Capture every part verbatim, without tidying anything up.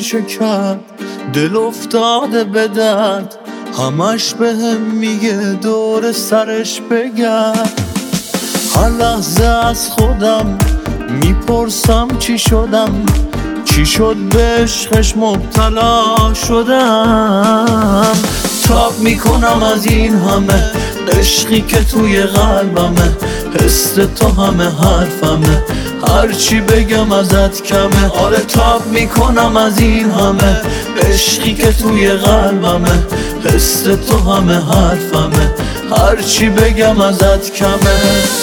میشه کرد، دل افتاده به درد، همش بهم میگه دور سرش بگرد. هر لحظه از خودم میپرسم چی شدم، چی شد به عشقش مبتلا شدم. تاب میکنم از این همه عشقی که توی قلبمه، حس تو همه حرفمه، هرچی بگم ازت کمه. آره تاب میکنم از این همه عشقی که توی قلبمه، حس تو همه حرفمه، هرچی بگم ازت کمه.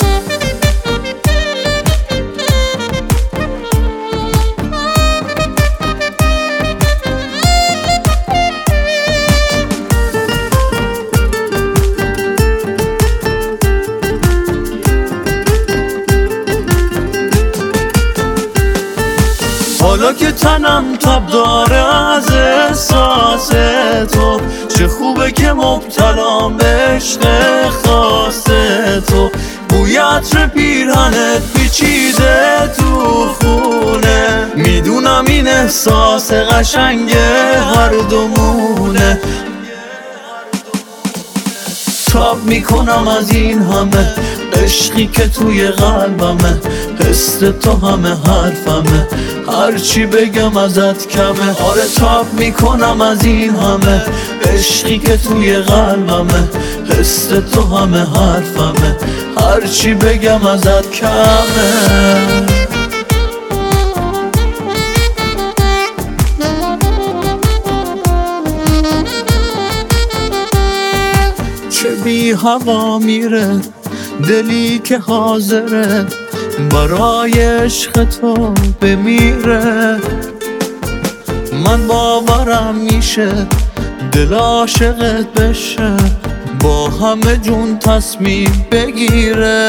حالا که تنم تب داره از احساس تو، چه خوبه که مبتلام به عشق خاص تو. بوی عطر پیرهنت پیچیده تو خونه، میدونم این احساس قشنگ هر دومونه. تاب میکنم از این همه عشقی که توی قلبمه، حس تو همه حرفمه، هرچی بگم ازت کمه. آره تاب میکنم از این همه عشقی که توی قلبمه، حس تو همه حرفمه، هرچی بگم ازت کمه. چه بی هوا میره دلی که حاضره برای عشق تو بمیره. من باورم میشه دل عاشقت بشه، با همه جون تصمیم بگیره.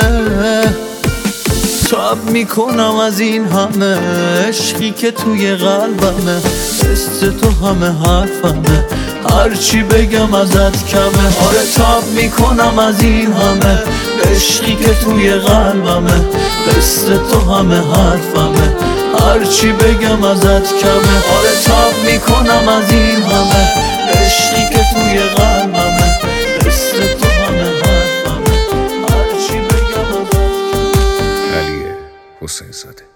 تاب میکنم از این همه عشقی که توی قلبمه، حس تو همه حرفمه، هرچی بگم ازت کمه. آره تاب میکنم از این همه عشقی که توی قلبمه، حس تو همه حرفمه، هرچی بگم ازت کمه. آره تاب میکنم از این همه عشقی که توی قلبمه، حس تو همه حرفمه، هرچی بگم ازت کمه. علی حسین زاده.